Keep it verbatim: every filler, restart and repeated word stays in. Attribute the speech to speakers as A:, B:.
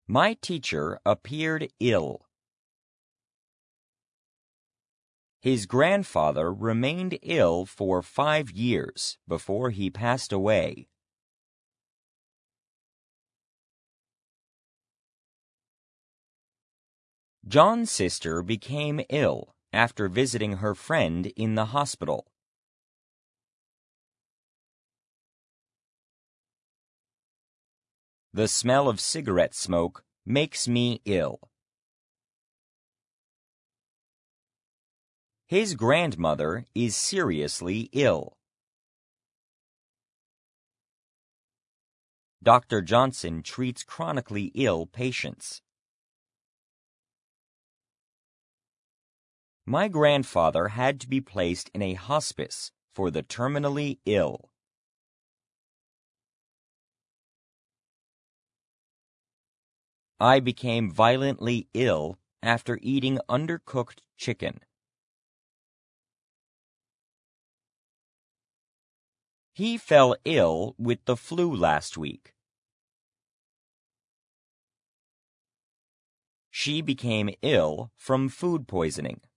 A: My teacher appeared ill. His grandfather remained ill for five years before he passed away. John's sister became ill after visiting her friend in the hospital. The smell of cigarette smoke makes me ill. His grandmother is seriously ill. Doctor Johnson treats chronically ill patients. My grandfather had to be placed in a hospice for the terminally ill. I became violently ill after eating undercooked chicken. He fell ill with the flu last week. She became ill from food poisoning.